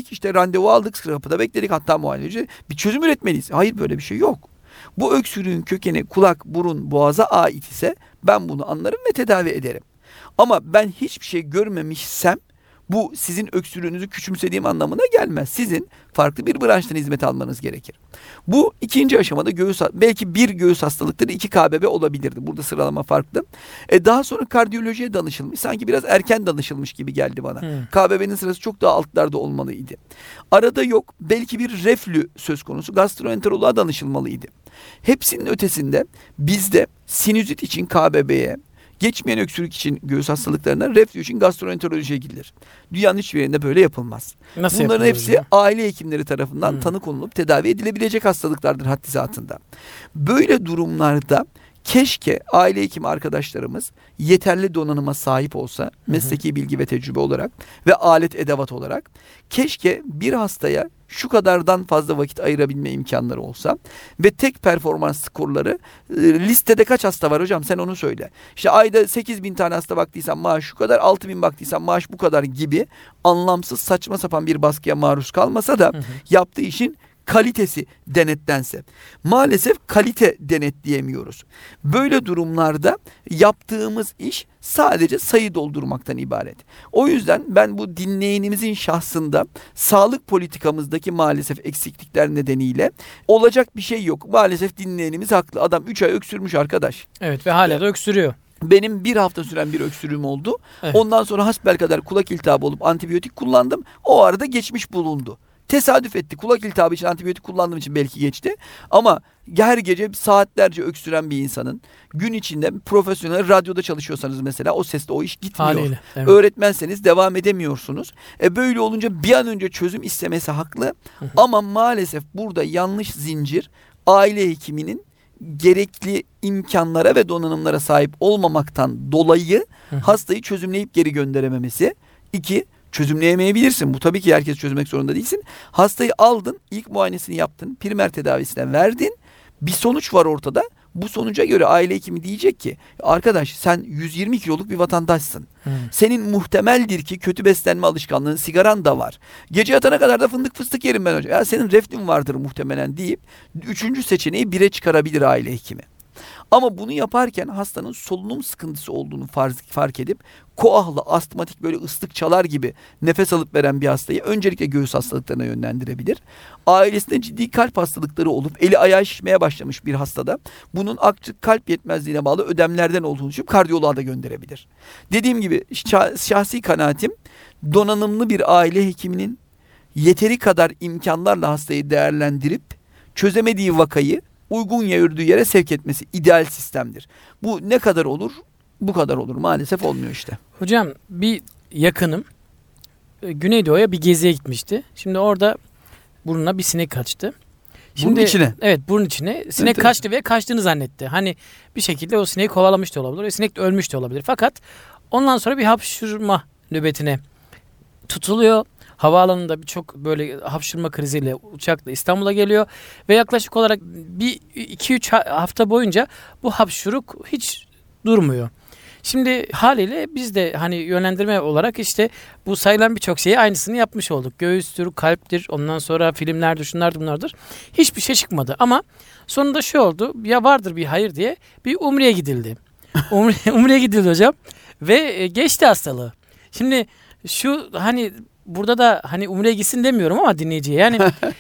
randevu aldık, kapıda bekledik, hatta muayeneci bir çözüm üretmeliyiz. Hayır, böyle bir şey yok. Bu öksürüğün kökeni kulak, burun, boğaza ait ise ben bunu anlarım ve tedavi ederim. Ama ben hiçbir şey görmemişsem bu sizin öksürüğünüzü küçümsediğim anlamına gelmez. Sizin farklı bir branştan hizmet almanız gerekir. Bu ikinci aşamada belki bir göğüs hastalıkları, 2 KBB olabilirdi. Burada sıralama farklı. Daha sonra kardiyolojiye danışılmış. Sanki biraz erken danışılmış gibi geldi bana. KBB'nin sırası çok daha altlarda olmalıydı. Arada yok. Belki bir reflü söz konusu. Gastroenteroloğa danışılmalıydı. Hepsinin ötesinde bizde sinüzit için KBB'ye, geçmeyen öksürük için göğüs hastalıklarına, reflü için gastroenterolojiye gidilir. Dünyanın hiçbir yerinde böyle yapılmaz. Nasıl Bunların hepsi hocam? aile hekimleri tarafından tanı konulup tedavi edilebilecek hastalıklardır haddi zatında. Böyle durumlarda keşke aile hekimi arkadaşlarımız yeterli donanıma sahip olsa, mesleki bilgi ve tecrübe olarak ve alet edevat olarak, keşke bir hastaya şu kadardan fazla vakit ayırabilme imkanları olsa ve tek performans skorları, listede kaç hasta var hocam sen onu söyle. İşte ayda 8.000 tane hasta baktıysan maaş şu kadar, 6.000 baktıysan maaş bu kadar gibi anlamsız saçma sapan bir baskıya maruz kalmasa da yaptığı işin kalitesi denetlense. Maalesef kalite denetleyemiyoruz. Böyle durumlarda yaptığımız iş sadece sayı doldurmaktan ibaret. O yüzden ben bu dinleyenimizin şahsında sağlık politikamızdaki maalesef eksiklikler nedeniyle olacak bir şey yok. Maalesef dinleyenimiz haklı. Adam 3 ay öksürmüş arkadaş. Evet ve hala da öksürüyor. Benim 1 hafta süren bir öksürüğüm oldu. Evet. Ondan sonra hasbelkader kulak iltihabı olup antibiyotik kullandım. O arada geçmiş bulundu. Tesadüf etti. Kulak iltihabı için antibiyotik kullandığım için belki geçti. Ama her gece saatlerce öksüren bir insanın gün içinde profesyonel radyoda çalışıyorsanız mesela o sesle o iş gitmiyor. Haliyle, evet. Öğretmenseniz devam edemiyorsunuz. Böyle olunca bir an önce çözüm istemesi haklı. Ama maalesef burada yanlış zincir aile hekiminin gerekli imkanlara ve donanımlara sahip olmamaktan dolayı hastayı çözümleyip geri gönderememesi. 2, çözümleyemeyebilirsin. Bu tabii ki herkes çözmek zorunda değilsin. Hastayı aldın, ilk muayenesini yaptın, primer tedavisine verdin. Bir sonuç var ortada. Bu sonuca göre aile hekimi diyecek ki arkadaş sen 120 kiloluk bir vatandaşsın. Senin muhtemeldir ki kötü beslenme alışkanlığın, sigaran da var. Gece yatana kadar da fındık fıstık yerim ben hocam. Ya senin reflün vardır muhtemelen deyip 3. seçeneği 1'e çıkarabilir aile hekimi. Ama bunu yaparken hastanın solunum sıkıntısı olduğunu fark edip koahlı, astmatik böyle ıslık çalar gibi nefes alıp veren bir hastayı öncelikle göğüs hastalıklarına yönlendirebilir. Ailesinde ciddi kalp hastalıkları olup eli ayağı şişmeye başlamış bir hastada bunun kalp yetmezliğine bağlı ödemlerden olduğunu düşünüp kardiyoloğa da gönderebilir. Dediğim gibi şahsi kanaatim donanımlı bir aile hekiminin yeteri kadar imkanlarla hastayı değerlendirip çözemediği vakayı uygun gördüğü yere sevk etmesi ideal sistemdir. Bu ne kadar olur? Bu kadar olur. Maalesef olmuyor işte. Hocam bir yakınım Güneydoğu'ya bir geziye gitmişti. Şimdi orada burnuna bir sinek kaçtı. Şimdi, Burnun içine? Evet, burnun içine. Sinek kaçtı ve kaçtığını zannetti. Hani bir şekilde o sineği kovalamış da olabilir. Sinek de ölmüş de olabilir. Fakat ondan sonra bir hapşırma nöbetine tutuluyor. Havaalanında birçok böyle hapşırma kriziyle uçakla İstanbul'a geliyor ve yaklaşık olarak bir 2-3 hafta boyunca bu hapşuruk hiç durmuyor. Şimdi haliyle biz de hani yönlendirme olarak işte bu sayılan birçok şeyi aynısını yapmış olduk. Göğüstür, kalptir, ondan sonra filmlerdir, şunlardır, bunlardır. Hiçbir şey çıkmadı ama sonunda şu oldu. Ya vardır bir hayır diye bir umreye gidildi. Umreye gidildi hocam ve geçti hastalığı. Şimdi şu hani burada da hani umreye gitsin demiyorum ama dinleyiciye yani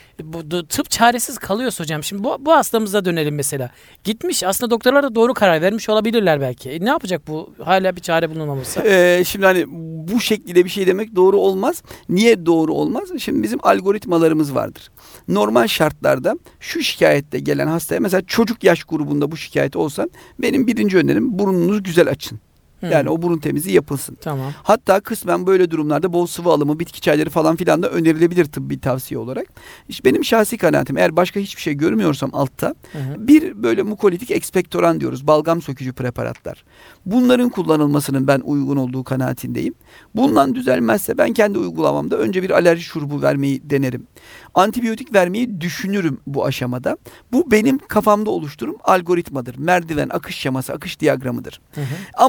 bu tıp çaresiz kalıyorsa hocam. Şimdi bu hastamıza dönelim mesela. Gitmiş aslında doktorlar da doğru karar vermiş olabilirler belki. Ne yapacak bu? Hala bir çare bulunmamışsa. Şimdi hani bu şekilde bir şey demek doğru olmaz. Niye doğru olmaz? Şimdi bizim algoritmalarımız vardır. Normal şartlarda şu şikayette gelen hastaya mesela çocuk yaş grubunda bu şikayet olsa benim birinci önerim burnunuzu güzel açın. Yani o burun temizliği yapılsın. Tamam. Hatta kısmen böyle durumlarda bol sıvı alımı, bitki çayları falan filan da önerilebilir tıbbi tavsiye olarak. İşte benim şahsi kanaatim eğer başka hiçbir şey görmüyorsam altta bir böyle mukolitik ekspektoran diyoruz. Balgam sökücü preparatlar. Bunların kullanılmasının ben uygun olduğu kanaatindeyim. Bundan düzelmezse ben kendi uygulamamda önce bir alerji şurubu vermeyi denerim. Antibiyotik vermeyi düşünürüm bu aşamada. Bu benim kafamda oluşturum algoritmadır. Merdiven, akış şeması, akış diyagramıdır. Ama bunun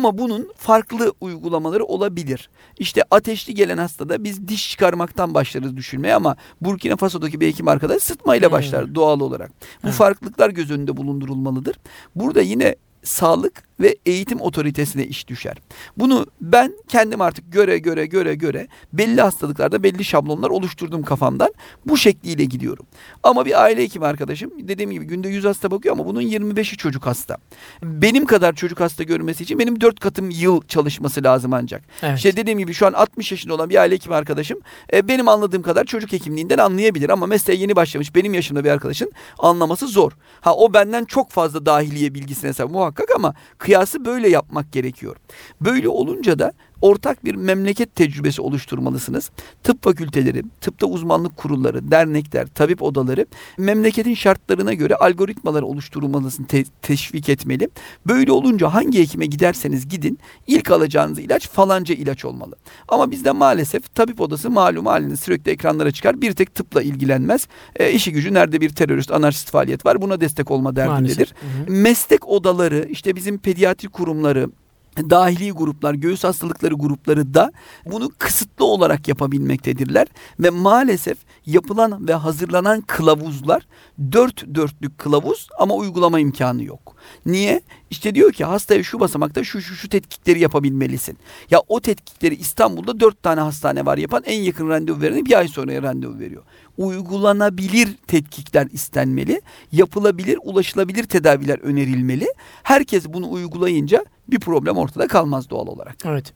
bunun farklı uygulamaları olabilir. İşte ateşli gelen hastada biz diş çıkarmaktan başlarız düşünmeye ama Burkina Faso'daki bir hekim arkadaş sıtmayla başlar doğal olarak. Bu farklılıklar göz önünde bulundurulmalıdır. Burada yine sağlık ve eğitim otoritesine iş düşer. Bunu ben kendim artık göre belli hastalıklarda belli şablonlar oluşturdum kafamdan. Bu şekliyle gidiyorum. Ama bir aile hekimi arkadaşım dediğim gibi günde 100 hasta bakıyor ama bunun 25'i çocuk hasta. Benim kadar çocuk hasta görmesi için benim 4 katım yıl çalışması lazım ancak. Evet. İşte dediğim gibi şu an 60 yaşında olan bir aile hekimi arkadaşım benim anladığım kadar çocuk hekimliğinden anlayabilir ama mesleğe yeni başlamış benim yaşımda bir arkadaşın anlaması zor. O benden çok fazla dahiliye bilgisine sahip muhakkak ama kıyası böyle yapmak gerekiyor. Böyle olunca da ortak bir memleket tecrübesi oluşturmalısınız. Tıp fakülteleri, tıpta uzmanlık kurulları, dernekler, tabip odaları memleketin şartlarına göre algoritmalar oluşturulmasını teşvik etmeli. Böyle olunca hangi hekime giderseniz gidin ilk alacağınız ilaç falanca ilaç olmalı. Ama bizde maalesef tabip odası malum halinde sürekli ekranlara çıkar. Bir tek tıpla ilgilenmez. İşi gücü nerede bir terörist, anarşist faaliyet var buna destek olma derdindedir. Meslek odaları, işte bizim pediatri kurumları, dahili gruplar, göğüs hastalıkları grupları da bunu kısıtlı olarak yapabilmektedirler. Ve maalesef yapılan ve hazırlanan kılavuzlar 4 dörtlük kılavuz ama uygulama imkanı yok. Niye? İşte diyor ki hastaya şu basamakta şu tetkikleri yapabilmelisin. Ya o tetkikleri İstanbul'da 4 tane hastane var yapan en yakın randevu vereni bir ay sonra randevu veriyor. Uygulanabilir tetkikler istenmeli, yapılabilir, ulaşılabilir tedaviler önerilmeli. Herkes bunu uygulayınca bir problem ortada kalmaz doğal olarak. Evet.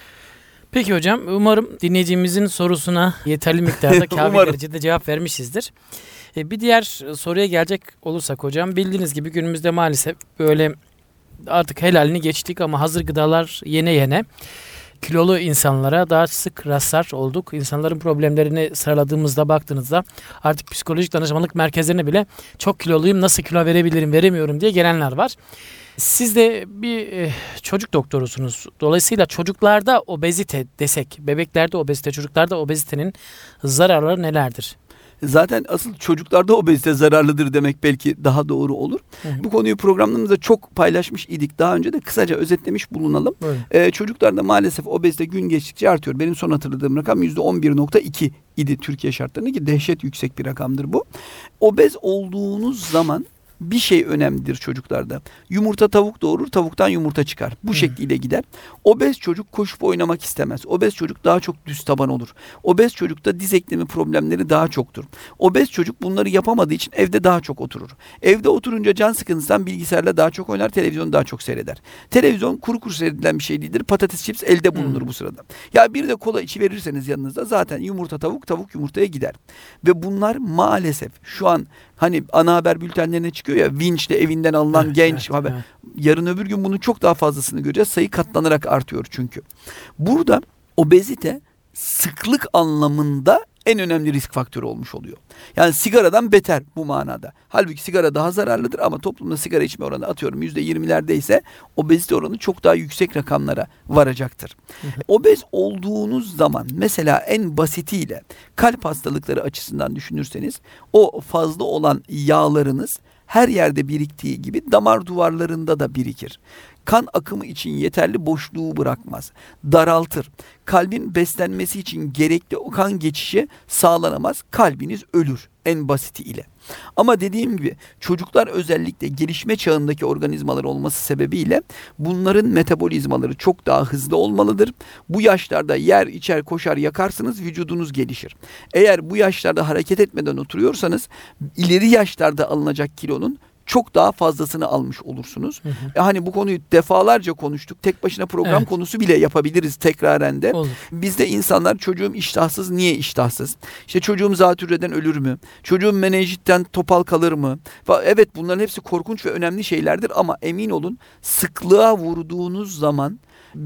Peki hocam umarım dinleyicimizin sorusuna yeterli miktarda kafi derecede cevap vermişizdir. Bir diğer soruya gelecek olursak hocam bildiğiniz gibi günümüzde maalesef böyle artık helalini geçtik ama hazır gıdalar yene kilolu insanlara daha sık rastlar olduk. İnsanların problemlerini sıraladığımızda baktığınızda artık psikolojik danışmanlık merkezlerine bile çok kiloluyum nasıl kilo verebilirim veremiyorum diye gelenler var. Siz de bir çocuk doktorusunuz. Dolayısıyla çocuklarda obezite desek, bebeklerde obezite, çocuklarda obezitenin zararları nelerdir? Zaten asıl çocuklarda obezite zararlıdır demek belki daha doğru olur. Bu konuyu programlarımızda çok paylaşmış idik. Daha önce de kısaca özetlemiş bulunalım. Çocuklarda maalesef obezite gün geçtikçe artıyor. Benim son hatırladığım rakam %11.2 idi Türkiye şartlarında ki dehşet yüksek bir rakamdır bu. Obez olduğunuz zaman bir şey önemlidir çocuklarda. Yumurta tavuk doğurur, tavuktan yumurta çıkar. Bu şekliyle gider. Obez çocuk koşup oynamak istemez. Obez çocuk daha çok düz taban olur. Obez çocukta diz eklemi problemleri daha çoktur. Obez çocuk bunları yapamadığı için evde daha çok oturur. Evde oturunca can sıkıntısından bilgisayarla daha çok oynar, televizyonu daha çok seyreder. Televizyon kuru seyredilen bir şey değildir. Patates chips elde bulunur bu sırada. Ya bir de kola içi verirseniz yanınızda zaten yumurta tavuk, tavuk yumurtaya gider. Ve bunlar maalesef şu an hani ana haber bültenlerine çıkıyor ya vinçle evinden alınan genç haber. Evet. Yarın öbür gün bunun çok daha fazlasını göreceğiz. Sayı katlanarak artıyor çünkü. Burada obezite sıklık anlamında en önemli risk faktörü olmuş oluyor. Yani sigaradan beter bu manada. Halbuki sigara daha zararlıdır ama toplumda sigara içme oranı atıyorum %20'lerdeyse obezite oranı çok daha yüksek rakamlara varacaktır. Obez olduğunuz zaman mesela en basitiyle kalp hastalıkları açısından düşünürseniz o fazla olan yağlarınız her yerde biriktiği gibi damar duvarlarında da birikir. Kan akımı için yeterli boşluğu bırakmaz. Daraltır. Kalbin beslenmesi için gerekli o kan geçişi sağlanamaz. Kalbiniz ölür en basiti ile. Ama dediğim gibi çocuklar özellikle gelişme çağındaki organizmalar olması sebebiyle bunların metabolizmaları çok daha hızlı olmalıdır. Bu yaşlarda yer, içer, koşar, yakarsınız vücudunuz gelişir. Eğer bu yaşlarda hareket etmeden oturuyorsanız ileri yaşlarda alınacak kilonun çok daha fazlasını almış olursunuz. Hani bu konuyu defalarca konuştuk. Tek başına program konusu bile yapabiliriz tekraren de. Olur. Bizde insanlar çocuğum iştahsız. Niye iştahsız? İşte çocuğum zatürreden ölür mü? Çocuğum menenjitten topal kalır mı? Evet bunların hepsi korkunç ve önemli şeylerdir ama emin olun sıklığa vurduğunuz zaman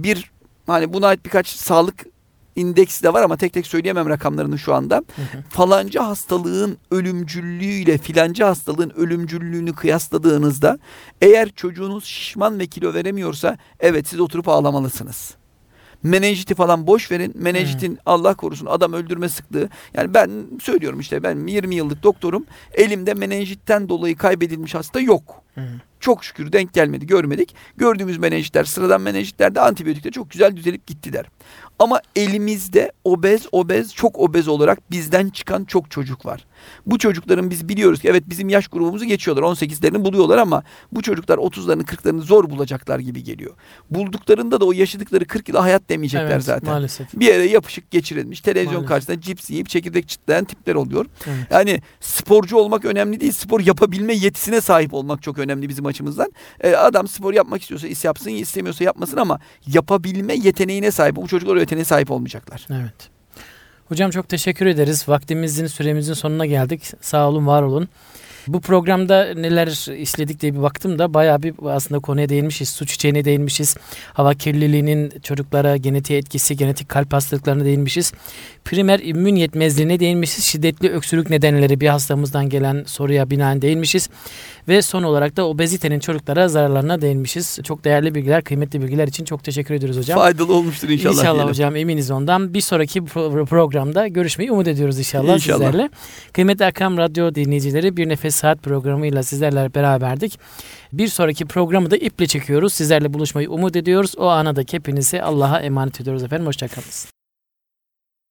hani buna ait birkaç sağlık indeksi de var ama tek tek söyleyemem rakamlarını şu anda. Falanca hastalığın ölümcüllüğüyle filanca hastalığın ölümcüllüğünü kıyasladığınızda eğer çocuğunuz şişman ve kilo veremiyorsa evet siz oturup ağlamalısınız. Menenjiti falan boş verin. Menenjitin Allah korusun adam öldürme sıklığı. Yani ben söylüyorum işte ben 20 yıllık doktorum. Elimde menenjitten dolayı kaybedilmiş hasta yok. çok şükür denk gelmedi, görmedik. Gördüğümüz menenjitler, sıradan menenjitlerde antibiyotikle çok güzel düzelip gittiler. Ama elimizde obez, çok obez olarak bizden çıkan çok çocuk var. Bu çocukların biz biliyoruz ki evet bizim yaş grubumuzu geçiyorlar. 18'lerini buluyorlar ama bu çocuklar 30'larını 40'larını zor bulacaklar gibi geliyor. Bulduklarında da o yaşadıkları 40 yıla hayat demeyecekler Evet, zaten. maalesef. Bir yere yapışık geçirilmiş televizyon Maalesef. karşısında cips yiyip çekirdek çıtlayan tipler oluyor. Evet. Yani sporcu olmak önemli değil. Spor yapabilme yetisine sahip olmak çok önemli bizim açımızdan. Adam spor yapmak istiyorsa yapsın, istemiyorsa yapmasın ama yapabilme yeteneğine sahip. Bu çocuklar o yeteneğe sahip olmayacaklar. Evet. Hocam çok teşekkür ederiz. Vaktimizin, süremizin sonuna geldik. Sağ olun, var olun. Bu programda neler işledik diye bir baktım da bayağı bir aslında konuya değinmişiz. Su çiçeğine değinmişiz. Hava kirliliğinin çocuklara genetiğe etkisi, genetik kalp hastalıklarına değinmişiz. Primer immün yetmezliğine değinmişiz. Şiddetli öksürük nedenleri bir hastamızdan gelen soruya binaen değinmişiz. Ve son olarak da obezitenin çocuklara zararlarına değinmişiz. Çok değerli bilgiler, kıymetli bilgiler için çok teşekkür ediyoruz hocam. Faydalı olmuştur inşallah. İnşallah diyelim. hocam, eminiz ondan. Bir sonraki programda görüşmeyi umut ediyoruz inşallah sizlerle. Kıymetli Erkam Radyo dinleyicileri, Bir Nefes Saat programıyla sizlerle beraberdik. Bir sonraki programı da iple çekiyoruz. Sizlerle buluşmayı umut ediyoruz. O ana da hepinizi Allah'a emanet ediyoruz efendim. Hoşçakalın.